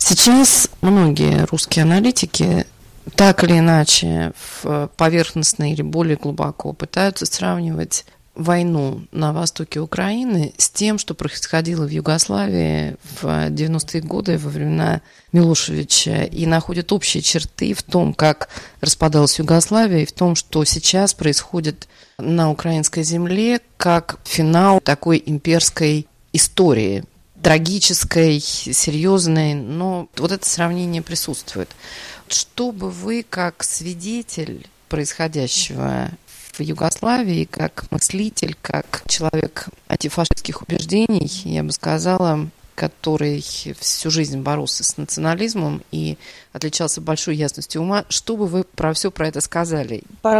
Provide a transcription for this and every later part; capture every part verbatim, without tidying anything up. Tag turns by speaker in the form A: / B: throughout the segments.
A: Сейчас многие русские аналитики так или иначе поверхностно или более глубоко пытаются сравнивать войну на востоке Украины с тем, что происходило в Югославии в девяностые годы во времена Милошевича, и находят общие черты в том, как распадалась Югославия, и в том, что сейчас происходит на украинской земле, как финал такой имперской истории, трагической, серьезной, но вот это сравнение присутствует. Что бы вы, как свидетель происходящего в Югославии, как мыслитель, как человек антифашистских убеждений, я бы сказала, который всю жизнь боролся с национализмом и отличался большой ясностью ума, что бы вы про все про это сказали?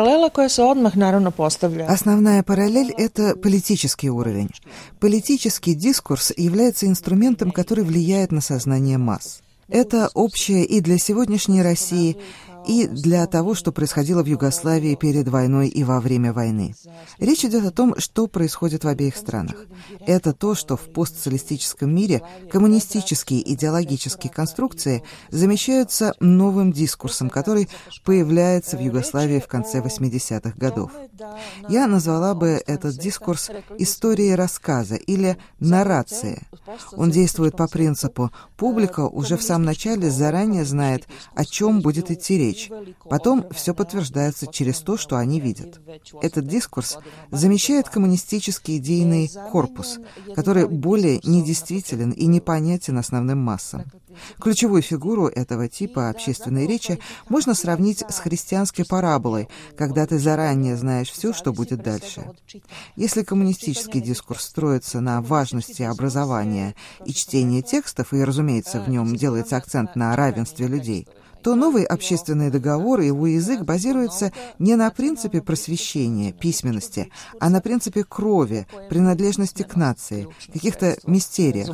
B: Основная параллель – это политический уровень. Политический дискурс является инструментом, который влияет на сознание масс. Это общее и для сегодняшней России, и для того, что происходило в Югославии перед войной и во время войны. Речь идет о том, что происходит в обеих странах. Это то, что в постсоциалистическом мире коммунистические идеологические конструкции замещаются новым дискурсом, который появляется в Югославии в конце восьмидесятых годов. Я назвала бы этот дискурс историей рассказа или наррации. Он действует по принципу «публика уже в самом начале заранее знает, о чем будет идти речь. Потом все подтверждается через то, что они видят». Этот дискурс замещает коммунистический идейный корпус, который более недействителен и непонятен основным массам. Ключевую фигуру этого типа общественной речи можно сравнить с христианской параболой, когда ты заранее знаешь все, что будет дальше. Если коммунистический дискурс строится на важности образования и чтения текстов, и, разумеется, в нем делается акцент на равенстве людей, то новый общественный договор и его язык базируется не на принципе просвещения, письменности, а на принципе крови, принадлежности к нации, каких-то мистериях.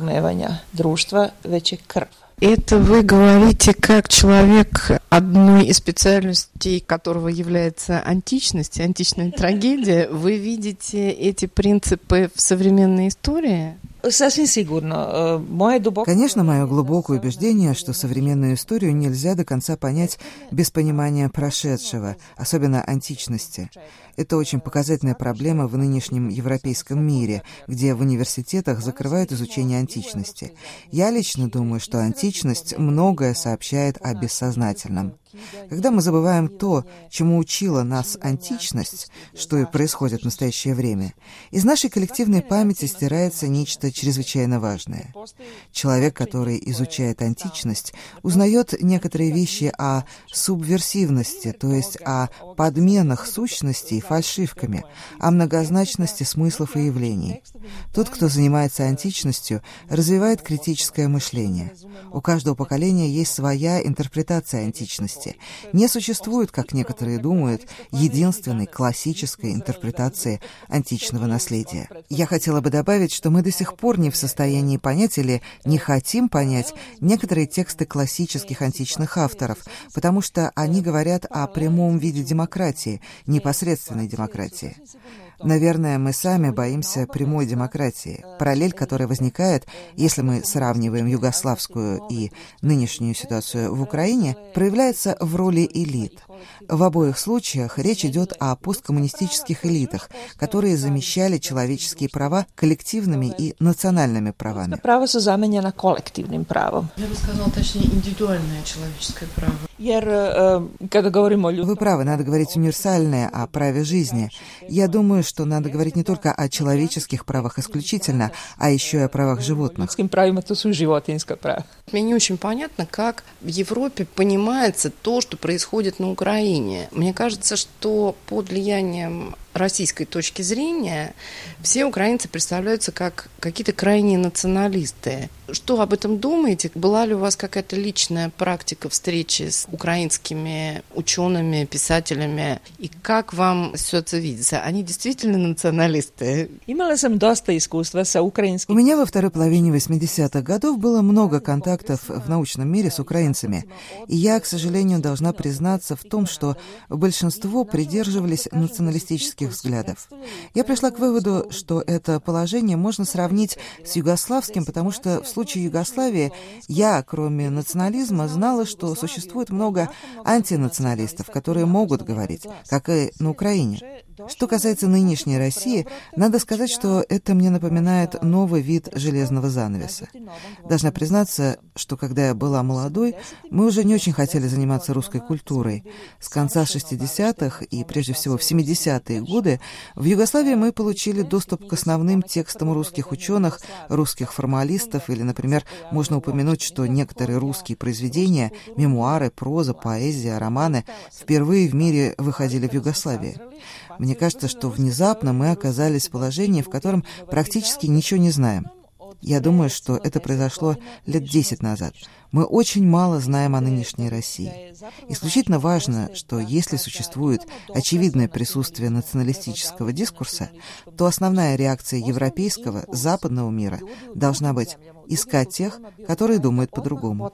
A: Это вы говорите как человек, одной из специальностей которого является античность, античная трагедия. Вы видите эти принципы в современной истории?
B: Конечно, мое глубокое убеждение, что современную историю нельзя до конца понять без понимания прошедшего, особенно античности. Это очень показательная проблема в нынешнем европейском мире, где в университетах закрывают изучение античности. Я лично думаю, что античность многое сообщает о бессознательном. Когда мы забываем то, чему учила нас античность, что и происходит в настоящее время, из нашей коллективной памяти стирается нечто чрезвычайно важное. Человек, который изучает античность, узнает некоторые вещи о субверсивности, то есть о подменах сущностей фальшивками, о многозначности смыслов и явлений. Тот, кто занимается античностью, развивает критическое мышление. У каждого поколения есть своя интерпретация античности. Не существует, как некоторые думают, единственной классической интерпретации античного наследия. Я хотела бы добавить, что мы до сих пор не в состоянии понять или не хотим понять некоторые тексты классических античных авторов, потому что они говорят о прямом виде демократии, непосредственной демократии. Наверное, мы сами боимся прямой демократии. Параллель, которая возникает, если мы сравниваем югославскую и нынешнюю ситуацию в Украине, проявляется в роли элит. В обоих случаях речь идет о посткоммунистических элитах, которые замещали человеческие права коллективными и национальными правами.
C: Право заменено коллективным правом.
A: Я бы сказала, точнее, индивидуальное человеческое право.
B: Вы правы, надо говорить универсальное о праве жизни. Я думаю, что надо говорить не только о человеческих правах исключительно, а еще и о правах животных.
A: Мне не очень понятно, как в Европе понимается то, что происходит на Украине. Мне кажется, что под влиянием российской точки зрения все украинцы представляются как какие-то крайние националисты. Что об этом думаете? Была ли у вас какая-то личная практика встречи с украинскими учеными, писателями? И как вам все это видится? Они действительно националисты?
B: У меня во второй половине восьмидесятых годов было много контактов в научном мире с украинцами. И я, к сожалению, должна признаться в том, что большинство придерживались националистических взглядов. Я пришла к выводу, что это положение можно сравнить с югославским, потому что в случае случае Югославии я, кроме национализма, знала, что существует много антинационалистов, которые могут говорить, как и на Украине. Что касается нынешней России, надо сказать, что это мне напоминает новый вид железного занавеса. Должна признаться, что когда я была молодой, мы уже не очень хотели заниматься русской культурой. С конца шестидесятых и прежде всего в семидесятые годы в Югославии мы получили доступ к основным текстам русских ученых, русских формалистов, или, например, можно упомянуть, что некоторые русские произведения, мемуары, проза, поэзия, романы впервые в мире выходили в Югославии. Мне кажется, что внезапно мы оказались в положении, в котором практически ничего не знаем. Я думаю, что это произошло лет десять назад. Мы очень мало знаем о нынешней России. Исключительно важно, что если существует очевидное присутствие националистического дискурса, то основная реакция европейского, западного мира должна быть искать тех, которые думают по-другому.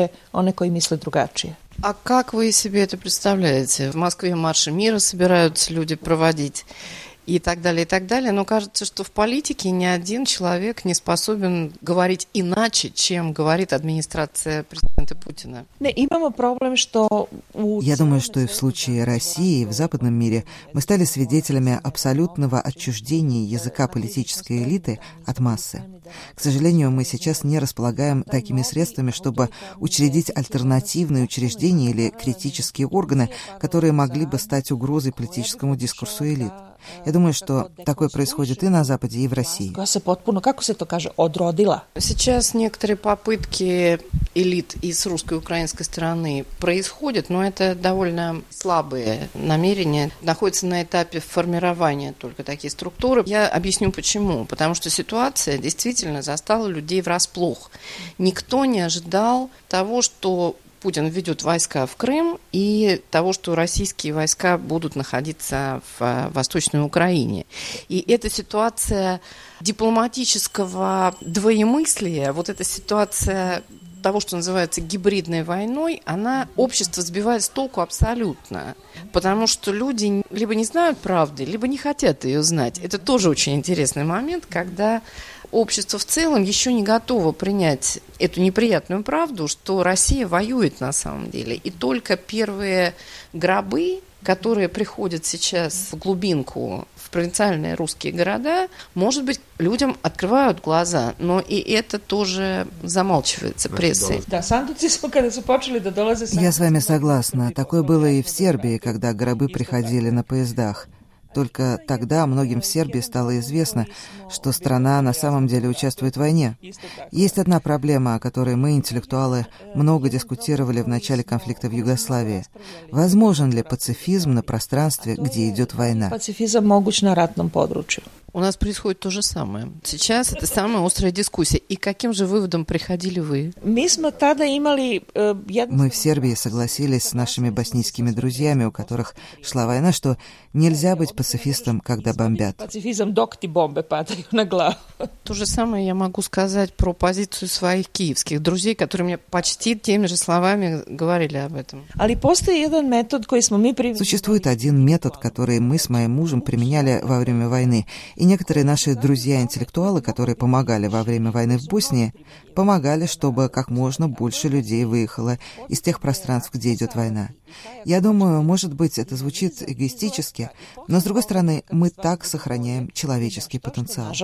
A: А как вы себе это представляете? В Москве марши мира собираются люди проводить и так далее, и так далее. Но кажется, что в политике ни один человек не способен говорить иначе, чем говорит администрация президента Путина.
B: Я думаю, что и в случае России, и в западном мире мы стали свидетелями абсолютного отчуждения языка политической элиты от массы. К сожалению, мы сейчас не располагаем такими средствами, чтобы учредить альтернативные учреждения или критические органы, которые могли бы стать угрозой политическому дискурсу элит. Я думаю, что такое происходит и на Западе, и в России.
A: Сейчас некоторые попытки элит и с русской и украинской стороны происходят, но это довольно слабые намерения. Находятся на этапе формирования только такие структуры. Я объясню почему. Потому что ситуация действительно застала людей врасплох. Никто не ожидал того, что Путин введет войска в Крым и того, что российские войска будут находиться в Восточной Украине. И эта ситуация дипломатического двоемыслия, вот эта ситуация того, что называется гибридной войной, она общество сбивает с толку абсолютно. Потому что люди либо не знают правды, либо не хотят ее знать. Это тоже очень интересный момент, когда общество в целом еще не готово принять эту неприятную правду, что Россия воюет на самом деле. И только первые гробы, которые приходят сейчас в глубинку, в провинциальные русские города, может быть, людям открывают глаза, но и это тоже замалчивается прессой.
B: Я с вами согласна. Такое было и в Сербии, когда гробы приходили на поездах. Только тогда многим в Сербии стало известно, что страна на самом деле участвует в войне. Есть одна проблема, о которой мы, интеллектуалы, много дискутировали в начале конфликта в Югославии. Возможен ли пацифизм на пространстве, где идет война?
C: Пацифизм могуч на ратном подручju.
A: У нас происходит то же самое. Сейчас это самая острая дискуссия. И к каким же выводам приходили вы?
B: Мы в Сербии согласились с нашими боснийскими друзьями, у которых шла война, что нельзя быть пацифистом, когда бомбят.
C: Пацифизм, док ти бомбы падают на главу.
A: То же самое я могу сказать про позицию своих киевских друзей, которые мне почти теми же словами говорили об этом.
B: Существует один метод, который мы с моим мужем применяли во время войны. И некоторые наши друзья-интеллектуалы, которые помогали во время войны в Боснии, помогали, чтобы как можно больше людей выехало из тех пространств, где идет война. Я думаю, может быть, это звучит эгоистически, но, с другой стороны, мы так сохраняем человеческий потенциал.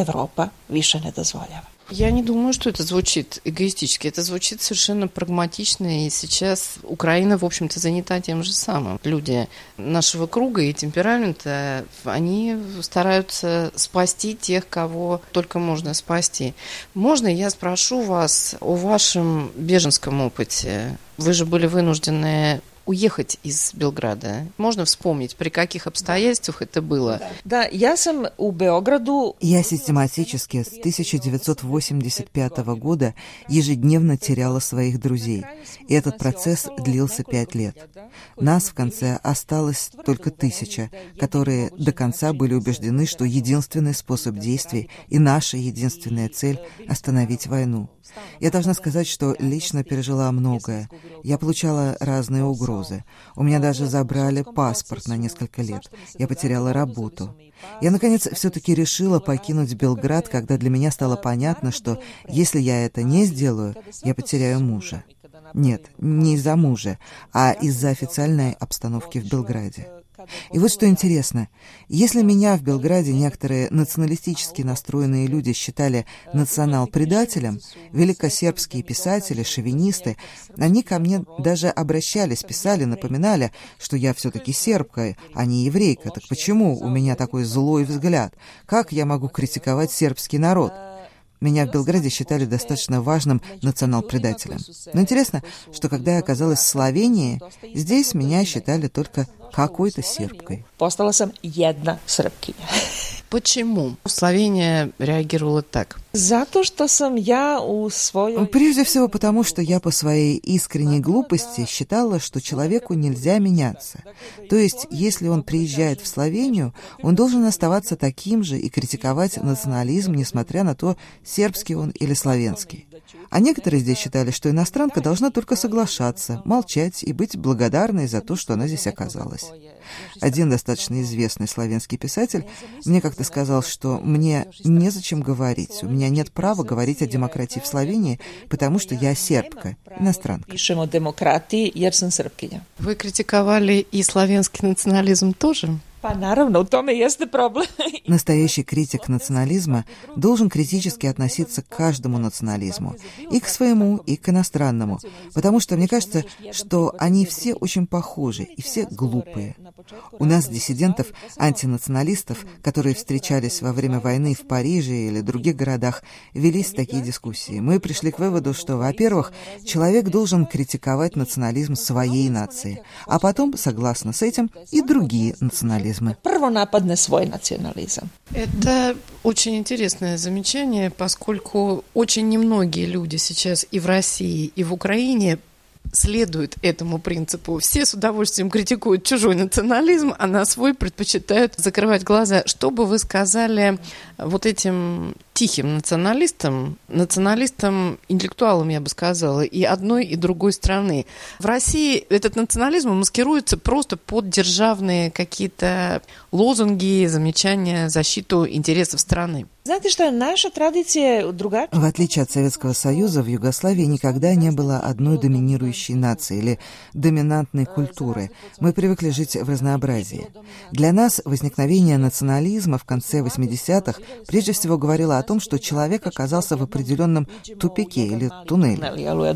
A: Я не думаю, что это звучит эгоистически. Это звучит совершенно прагматично, и сейчас Украина, в общем-то, занята тем же самым. Люди нашего круга и темперамента, они стараются спасти тех, кого только можно спасти. Можно я спрошу вас о вашем беженском опыте? Вы же были вынуждены уехать из Белграда. Можно вспомнить, при каких обстоятельствах это было?
C: Да, я сам у Белграду...
B: Я систематически с тысяча девятьсот восемьдесят пятого года ежедневно теряла своих друзей. И этот процесс длился пять лет. Нас в конце осталось только тысяча, которые до конца были убеждены, что единственный способ действий и наша единственная цель — остановить войну. Я должна сказать, что лично пережила многое. Я получала разные угрозы. У меня даже забрали паспорт на несколько лет. Я потеряла работу. Я, наконец, все-таки решила покинуть Белград, когда для меня стало понятно, что если я это не сделаю, я потеряю мужа. Нет, не из-за мужа, а из-за официальной обстановки в Белграде. И вот что интересно, если меня в Белграде некоторые националистически настроенные люди считали национал-предателем, великосербские писатели, шовинисты, они ко мне даже обращались, писали, напоминали, что я все-таки сербка, а не еврейка. Так почему у меня такой злой взгляд? Как я могу критиковать сербский народ? Меня в Белграде считали достаточно важным национал-предателем. Но интересно, что когда я оказалась в Словении, здесь меня считали только какой-то сербкой.
C: Постала sam jedna Srpkinja.
A: Почему Словения реагировала так?
C: Zato što sam ja u svojoj...
B: Прежде всего потому, что я по своей искренней глупости считала, что человеку нельзя меняться. То есть, если он приезжает в Словению, он должен оставаться таким же и критиковать национализм, несмотря на то, сербский он или славянский. А некоторые здесь считали, что иностранка должна только соглашаться, молчать и быть благодарной за то, что она здесь оказалась. Один достаточно известный славянский писатель мне как-то сказал, что мне незачем говорить, у меня нет права говорить о демократии в Словении, потому что я сербка, иностранка.
C: Пишем о демократии, jer sam Srpkinja.
A: Вы критиковали и славянский национализм тоже?
C: Pa naravno, u tome jeste problem.
B: Настоящий критик национализма должен критически относиться к каждому национализму, и к своему, и к иностранному, потому что мне кажется, что они все очень похожи и все глупые. У нас, диссидентов, антинационалистов, которые встречались во время войны в Париже или других городах, велись такие дискуссии. Мы пришли к выводу, что, во-первых, человек должен критиковать национализм своей нации, а потом, согласно с этим, и другие национализмы.
C: Prvo napadne svoj nacionalizam.
A: Это очень интересное замечание, поскольку очень немногие люди сейчас и в России, и в Украине следуют этому принципу. Все с удовольствием критикуют чужой национализм, а на свой предпочитают закрывать глаза. Что бы вы сказали вот этим тихим националистам, националистам, интеллектуалам, я бы сказала, и одной, и другой страны? В России этот национализм маскируется просто под державные какие-то лозунги, замечания, защиту интересов страны.
C: Znate što je naša tradicija drugačija?
B: В отличие от Советского Союза, в Югославии никогда не было одной доминирующей нации или доминантной культуры. Мы привыкли жить в разнообразии. Для нас возникновение национализма в конце восьмидесятых прежде всего говорило о том, что человек оказался в определенном тупике или туннеле.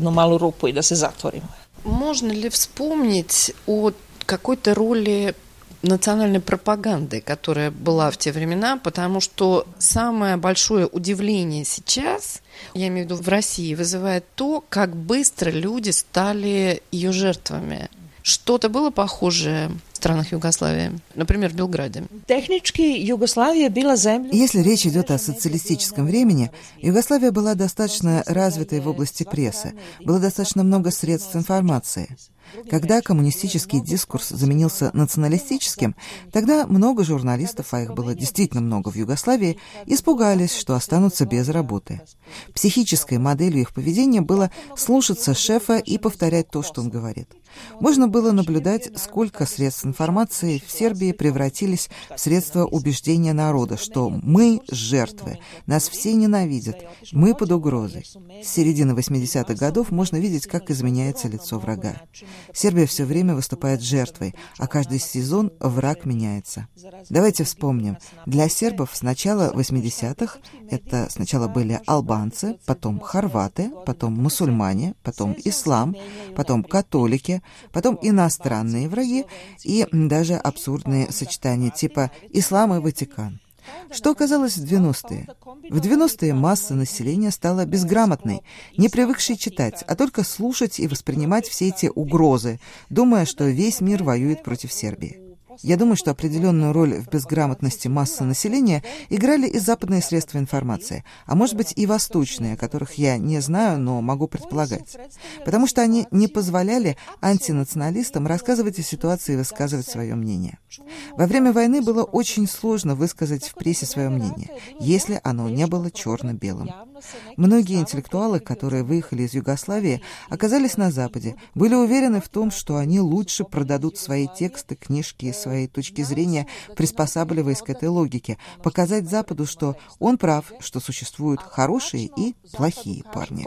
A: Можно ли вспомнить о какой-то роли национальной пропаганды, которая была в те времена, потому что самое большое удивление сейчас, я имею в виду в России, вызывает то, как быстро люди стали ее жертвами. Что-то было похожее в странах Югославии, например, в Белграде?
C: Технически Югославия была земля...
B: Если речь идет о социалистическом времени, Югославия была достаточно развитой в области прессы, было достаточно много средств информации. Когда коммунистический дискурс заменился националистическим, тогда много журналистов, а их было действительно много в Югославии, испугались, что останутся без работы. Психической моделью их поведения было слушаться шефа и повторять то, что он говорит. Можно было наблюдать, сколько средств информации в Сербии превратились в средства убеждения народа, что мы жертвы, нас все ненавидят, мы под угрозой. С середины восьмидесятых годов можно видеть, как изменяется лицо врага. Сербия все время выступает жертвой, а каждый сезон враг меняется. Давайте вспомним. Для сербов с начала восьмидесятых это сначала были албанцы, потом хорваты, потом мусульмане, потом ислам, потом католики, потом иностранные враги и даже абсурдные сочетания типа ислам и Ватикан. Что оказалось в девяностые? В девяностые масса населения стала безграмотной, не привыкшей читать, а только слушать и воспринимать все эти угрозы, думая, что весь мир воюет против Сербии. Я думаю, что определенную роль в безграмотности массы населения играли и западные средства информации, а может быть и восточные, о которых я не знаю, но могу предполагать. Потому что они не позволяли антинационалистам рассказывать о ситуации и высказывать свое мнение. Во время войны было очень сложно высказать в прессе свое мнение, если оно не было черно-белым. Многие интеллектуалы, которые выехали из Югославии, оказались на Западе, были уверены в том, что они лучше продадут свои тексты, книжки и свои точки зрения, приспосабливаясь к этой логике, показать Западу, что он прав, что существуют хорошие и плохие парни.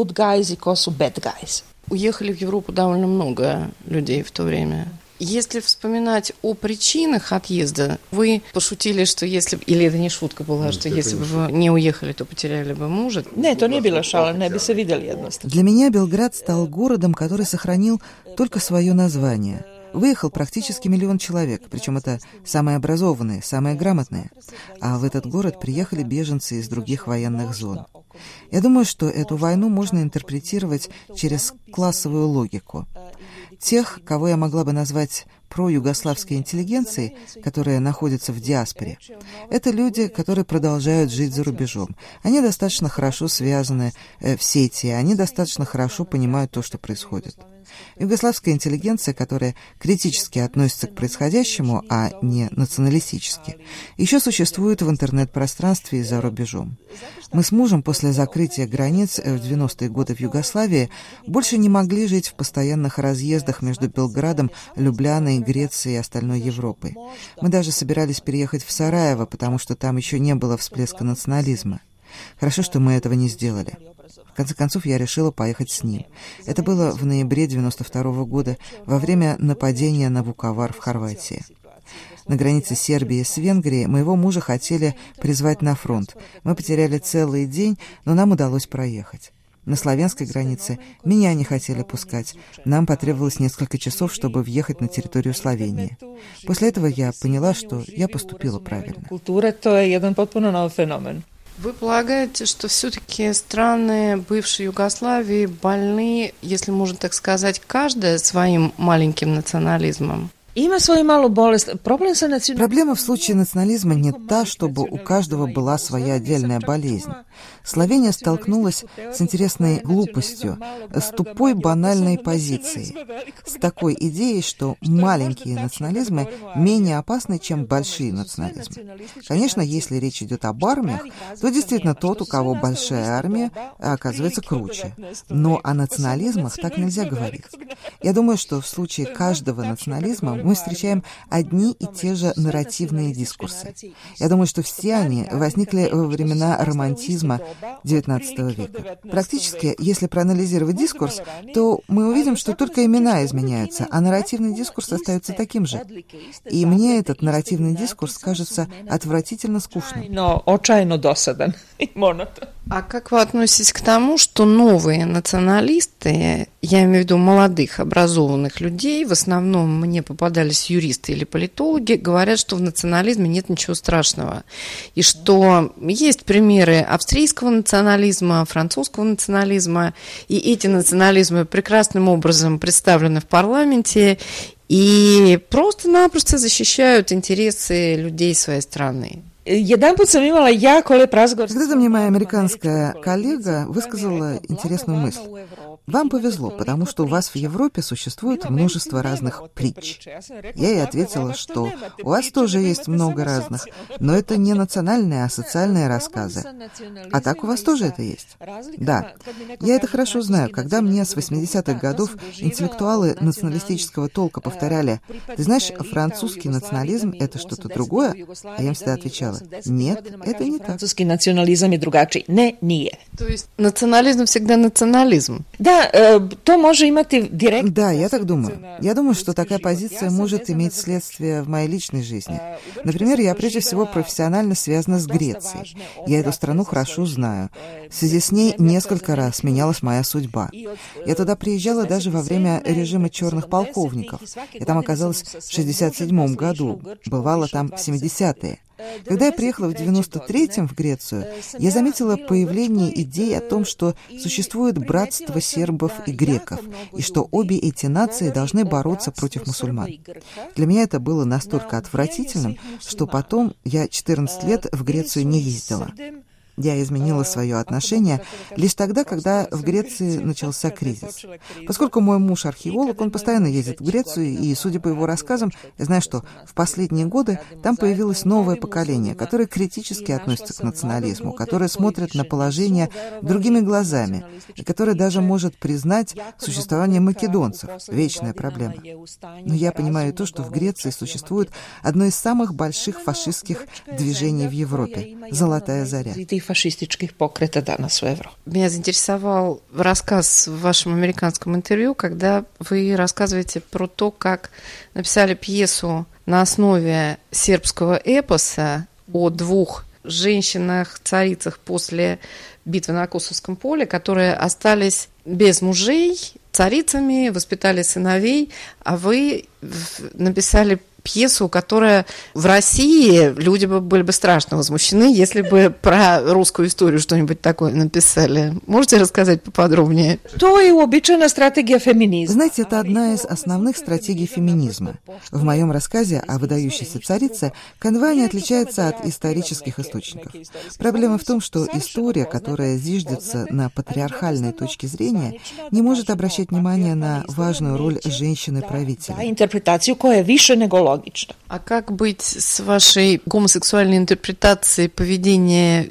A: Уехали в Европу довольно много людей в то время. Если вспоминать о причинах отъезда, вы пошутили, что если бы, или это не шутка была, Нет, что если бы вы не уехали, то потеряли бы мужа.
C: Не, то не было шала, не бы се видели jednostavno.
B: Для меня Белград стал городом, который сохранил только свое название. Выехал практически миллион человек, причем это самые образованные, самые грамотные. А в этот город приехали беженцы из других военных зон. Я думаю, что эту войну можно интерпретировать через классовую логику. Тех, кого я могла бы назвать проюгославской интеллигенцией, которая находится в диаспоре, это люди, которые продолжают жить за рубежом. Они достаточно хорошо связаны э, в сети, они достаточно хорошо понимают то, что происходит. Югославская интеллигенция, которая критически относится к происходящему, а не националистически, еще существует в интернет-пространстве и за рубежом. Мы с мужем после закрытия границ в девяностые годы в Югославии больше не могли жить в постоянных разъездах между Белградом, Любляной, Грецией и остальной Европой. Мы даже собирались переехать в Сараево, потому что там еще не было всплеска национализма. Хорошо, что мы этого не сделали. В конце концов, я решила поехать с ним. Это было в ноябре девяносто второго года, во время нападения на Вуковар в Хорватии. На границе Сербии с Венгрией моего мужа хотели призвать на фронт. Мы потеряли целый день, но нам удалось проехать. На славянской границе меня не хотели пускать. Нам потребовалось несколько часов, чтобы въехать на территорию Словении. После этого я поняла, что я поступила правильно.
C: Культура – это один potpuno nov fenomen.
A: Вы полагаете, что все-таки страны бывшей Югославии больны, если можно так сказать, каждая своим маленьким национализмом?
C: Има свою малу болезнь. Проблем со национализмом.
B: Проблема в случае национализма не та, чтобы у каждого была своя отдельная болезнь. Словения столкнулась с интересной глупостью, с тупой банальной позицией, с такой идеей, что маленькие национализмы менее опасны, чем большие национализмы. Конечно, если речь идет об армиях, то действительно тот, у кого большая армия, оказывается круче. Но о национализмах так нельзя говорить. Я думаю, что в случае каждого национализма мы встречаем одни и те же нарративные дискурсы. Я думаю, что все они возникли во времена романтизма девятнадцатого века. Практически, если проанализировать дискурс, то мы увидим, что только имена изменяются, а нарративный дискурс остается таким же. И мне этот нарративный дискурс кажется отвратительно скучным.
A: А как вы относитесь к тому, что новые националисты, я имею в виду молодых, образованных людей, в основном мне попадались юристы или политологи, говорят, что в национализме нет ничего страшного, и что есть примеры австрийского национализма, французского национализма, и эти национализмы прекрасным образом представлены в парламенте и просто-напросто защищают интересы людей своей страны.
C: Когда-то
B: мне моя американская коллега высказала интересную мысль. Вам повезло, потому что у вас в Европе существует множество разных притч. Я ей ответила, что у вас тоже есть много разных, но это не национальные, а социальные рассказы. А так у вас тоже это есть? Да. Я это хорошо знаю. Когда мне с восьмидесятых годов интеллектуалы националистического толка повторяли: «Ты знаешь, французский национализм — это что-то другое?» А я им всегда отвечала: «Нет, это не так».
C: Французский национализм и другачий. Не, не.
A: То есть национализм всегда национализм?
C: Да, то может иметь директ.
B: Да, я так думаю. Я думаю, что такая позиция может иметь следствие в моей личной жизни. Например, я прежде всего профессионально связана с Грецией. Я эту страну хорошо знаю. В связи с ней несколько раз менялась моя судьба. Я туда приезжала даже во время режима черных полковников. Я там оказалась в шестьдесят седьмом году, бывала там в семидесятые. Когда я приехала в девяносто третьем в Грецию, я заметила появление идей о том, что существует братство сербов и греков, и что обе эти нации должны бороться против мусульман. Для меня это было настолько отвратительным, что потом я четырнадцать лет в Грецию не ездила. Я изменила свое отношение лишь тогда, когда в Греции начался кризис. Поскольку мой муж археолог, он постоянно ездит в Грецию, и, судя по его рассказам, я знаю, что в последние годы там появилось новое поколение, которое критически относится к национализму, которое смотрит на положение другими глазами, и которое даже может признать существование македонцев. Вечная проблема. Но я понимаю и то, что в Греции существует одно из самых больших фашистских движений в Европе – «Золотая заря».
C: Фашистических покрета danas в Европе.
A: Меня заинтересовал рассказ в вашем американском интервью, когда вы рассказываете про то, как написали пьесу на основе сербского эпоса о двух женщинах-царицах после битвы на Косовском поле, которые остались без мужей, царицами, воспитали сыновей, а вы написали пьесу, которая в России люди бы были бы страшно возмущены, если бы про русскую историю что-нибудь такое написали. Можете рассказать поподробнее?
C: То и обычная стратегия феминизма.
B: Знаете, это одна из основных стратегий феминизма. В моем рассказе о выдающейся царице канва не отличается от исторических источников. Проблема в том, что история, которая зиждется на патриархальной точке зрения, не может обращать внимание на важную роль женщины-правителя.
C: Интерпретацию, которая выше него.
A: А как быть с вашей гомосексуальной интерпретацией поведения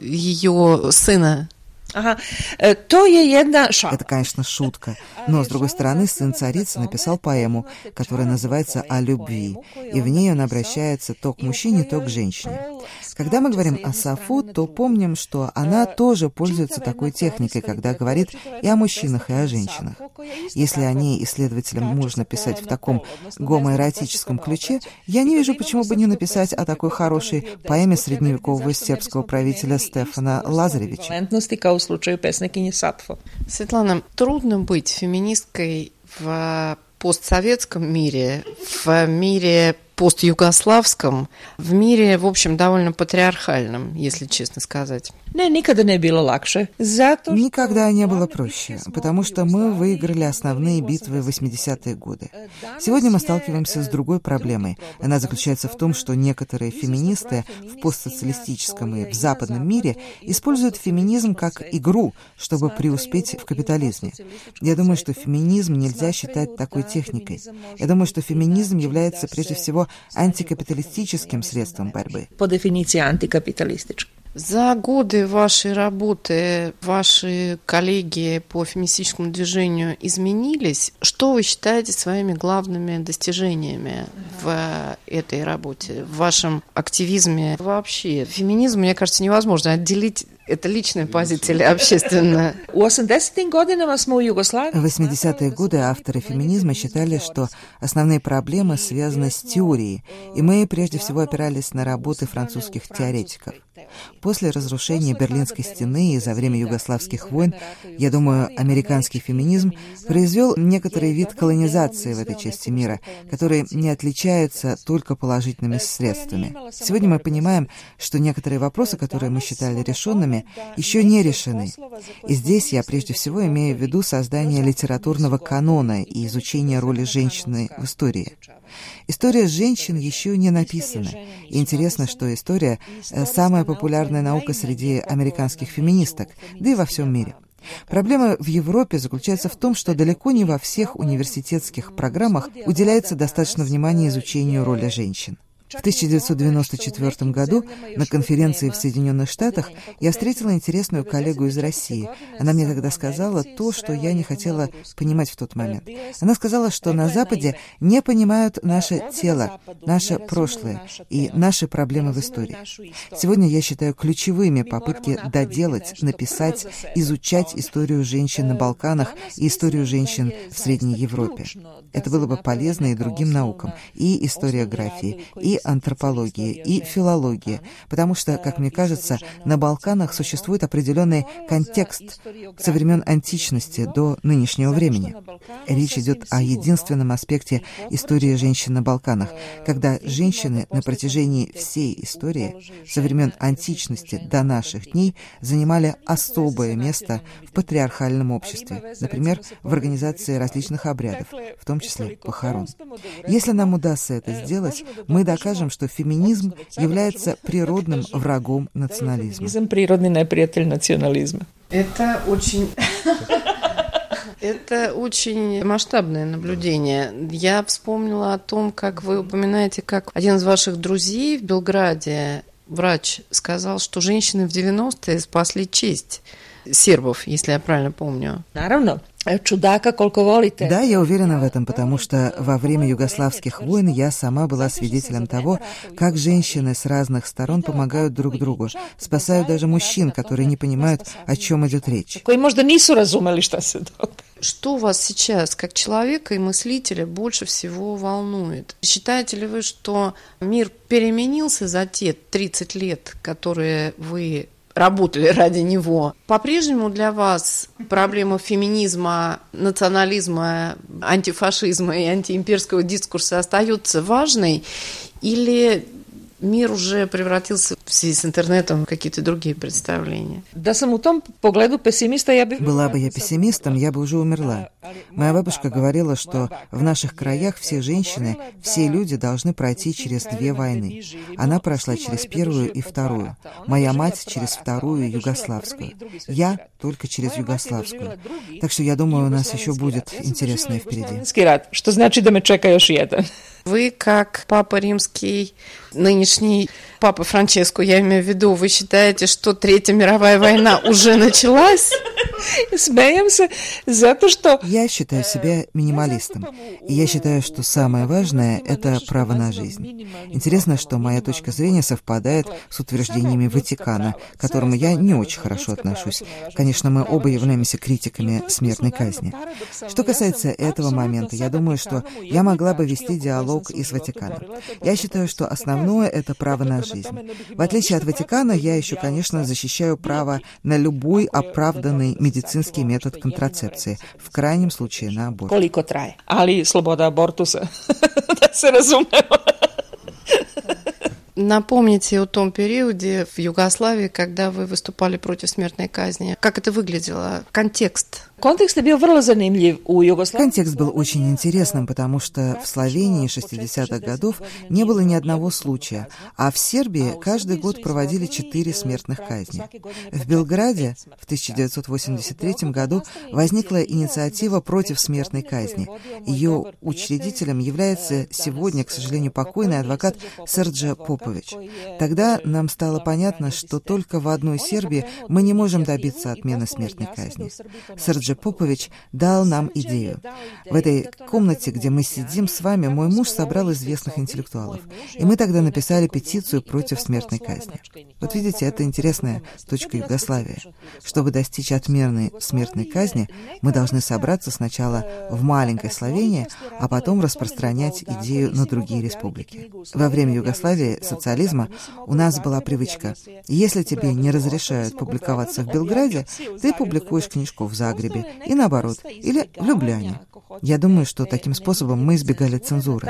A: ее сына?
C: Ага. То je jedna šala.
B: Это, конечно, шутка. Но, с другой стороны, сын царицы написал поэму, которая называется «О любви», и в ней он обращается то к мужчине, то к женщине. Когда мы говорим о Сафо, то помним, что она тоже пользуется такой техникой, когда говорит и о мужчинах, и о женщинах. Если о ней исследователям можно писать в таком гомоэротическом ключе, я не вижу, почему бы не написать о такой хорошей поэме средневекового сербского правителя Стефана Лазаревича.
C: В случае песникини Сатфо.
A: Светлана, трудно быть феминисткой в постсоветском мире, в мире постюгославском, в мире, в общем, довольно патриархальном, если честно сказать.
C: Не, никогда не было легче. Зато,
B: Никогда не было проще, потому что мы выиграли основные битвы в восьмидесятые годы. Сегодня мы сталкиваемся с другой проблемой. Она заключается в том, что некоторые феминисты в постсоциалистическом и в западном мире используют феминизм как игру, чтобы преуспеть в капитализме. Я думаю, что феминизм нельзя считать такой техникой. Я думаю, что феминизм является прежде всего антикапиталистическим средством борьбы.
C: По дефиниции антикапиталистическим.
A: За годы вашей работы ваши коллеги по феминистическому движению изменились? Что вы считаете своими главными достижениями в этой работе, в вашем активизме? Вообще, феминизм, мне кажется, невозможно отделить. Это личная позиция или общественная?
C: В
B: восьмидесятые годы авторы феминизма считали, что основные проблемы связаны с теорией, и мы прежде всего опирались на работы французских теоретиков. После разрушения Берлинской стены и за время югославских войн, я думаю, американский феминизм произвел некоторый вид колонизации в этой части мира, который не отличается только положительными средствами. Сегодня мы понимаем, что некоторые вопросы, которые мы считали решенными, еще не решены. И здесь я прежде всего имею в виду создание литературного канона и изучение роли женщины в истории. История женщин еще не написана. И интересно, что история – самая популярная наука среди американских феминисток, да и во всем мире. Проблема в Европе заключается в том, что далеко не во всех университетских программах уделяется достаточно внимания изучению роли женщин. В тысяча девятьсот девяносто четвёртом году на конференции в Соединенных Штатах я встретила интересную коллегу из России. Она мне тогда сказала то, что я не хотела понимать в тот момент. Она сказала, что на Западе не понимают наше тело, наше прошлое и наши проблемы в истории. Сегодня я считаю ключевыми попытки доделать, написать, изучать историю женщин на Балканах и историю женщин в Средней Европе. Это было бы полезно и другим наукам, и историографии, и и антропология, и филология, потому что, как мне кажется, на Балканах существует определенный контекст со времен античности до нынешнего времени. Речь идет о единственном аспекте истории женщин на Балканах, когда женщины на протяжении всей истории, со времен античности до наших дней, занимали особое место в патриархальном обществе, например, в организации различных обрядов, в том числе похорон. Если нам удастся это сделать, мы докажем, что феминизм является природным врагом национализма.
C: Природный неприятель национализма.
A: Это очень... Это очень масштабное наблюдение. Я вспомнила о том, как вы упоминаете, как один из ваших друзей в Белграде, врач, сказал, что женщины в девяностые спасли честь сербов, если я правильно помню.
C: Наравно. Чудака, колко волите.
B: Да, я уверена в этом, потому что во время югославских войн я сама была свидетелем того, как женщины с разных сторон помогают друг другу, спасают даже мужчин, которые не понимают, о чем идет речь.
C: Кои, может, нису разумели, что се догаđa.
A: Что вас сейчас, как человека и мыслителя, больше всего волнует? Считаете ли вы, что мир переменился за те тридцать лет, которые вы работали ради него? По-прежнему для вас проблема феминизма, национализма, антифашизма и антиимперского дискурса остается важной? Или мир уже превратился в связи с интернетом в какие-то другие представления?
C: Да sam u tom pogledu pesimista, ja bih...
B: Была бы я пессимистом, я бы уже умерла. Моя бабушка говорила, что в наших краях все женщины, все люди должны пройти через две войны. Она прошла через первую и вторую. Моя мать через вторую югославскую. Я только через югославскую. Так что я думаю, у нас еще будет интересное впереди.
C: Что значит, да me čeka još jedan.
A: Вы, как Папа Римский, нынешний Папа Франческо, я имею в виду, вы считаете, что Третья мировая война уже началась?
C: Смеемся за то, что...
B: Я считаю себя минималистом, и я считаю, что самое важное – это право на жизнь. Интересно, что моя точка зрения совпадает с утверждениями Ватикана, к которому я не очень хорошо отношусь. Конечно, мы оба являемся критиками смертной казни. Что касается этого момента, я думаю, что я могла бы вести диалог и с Ватиканом. Я считаю, что основное – это право на жизнь. В отличие от Ватикана, я еще, конечно, защищаю право на любой оправданный медицинский метод контрацепции, в крайнем случае на аборт.
C: Koliko traje, ali sloboda abortusa, da se razumemo.
A: Напомните о том периоде в Югославии, когда вы выступали против смертной казни. Как это выглядело? Контекст.
C: Контекст был vrlo zanimljiv u Югославии.
B: Контекст был очень интересным, потому что в Словении шестидесятых годов не было ни одного случая, а в Сербии каждый год проводили четыре смертных казни. В Белграде в тысяча девятьсот восемьдесят третьем году возникла инициатива против смертной казни. Ее учредителем является сегодня, к сожалению, покойный адвокат Срđa Popović. Тогда нам стало понятно, что только в одной Сербии мы не можем добиться отмены смертной казни. Срđa Popović дал нам идею. В этой комнате, где мы сидим с вами, мой муж собрал известных интеллектуалов. И мы тогда написали петицию против смертной казни. Вот видите, это интересная точка Югославии. Чтобы достичь отмены смертной казни, мы должны собраться сначала в маленькой Словении, а потом распространять идею на другие республики. Во время Югославии, социализма, у нас была привычка. Если тебе не разрешают публиковаться в Белграде, ты публикуешь книжку в Загребе, и наоборот, или в Любляне. Я думаю, что таким способом мы избегали цензуры.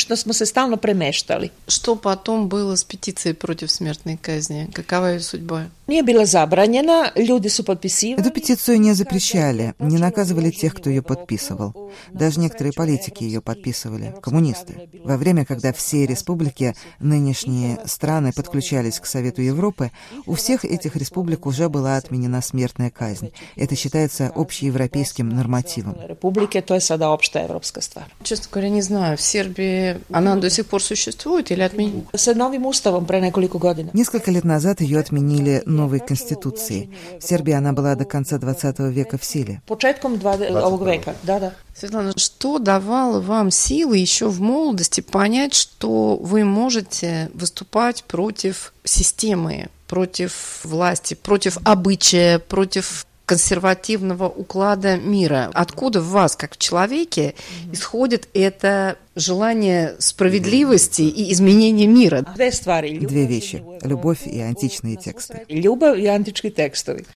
A: Что потом было с петицией против смертной казни? Какова ее судьба?
C: Nije bila zabranjena, ljudi su potpisivali.
B: Эту петицию не запрещали, не наказывали тех, кто ее подписывал. Даже некоторые политики ее подписывали, коммунисты. Во время, когда все республики, нынешние страны, подключались к Совету Европы, у всех этих республик уже была отменена смертная казнь. Это считается общеевропейским нормативом.
C: Республики, то есть sada общая европейская ствар.
A: Честно говоря, не знаю, в Сербии она до сих пор существует или отменена?
C: С новым уставом pre nekoliko godina.
B: Несколько лет назад ее отменили новой конституцией. В Сербии она была до конца двадцатого века в силе.
C: Почетком ovog veka, да, да.
A: Светлана, что давало вам силы еще в молодости понять, что вы можете выступать против системы, против власти, против обычая, против консервативного уклада мира. Откуда в вас, как в человеке, исходит это желание справедливости и изменения мира?
B: Две вещи – любовь и античные тексты.
C: Любовь и античные тексты.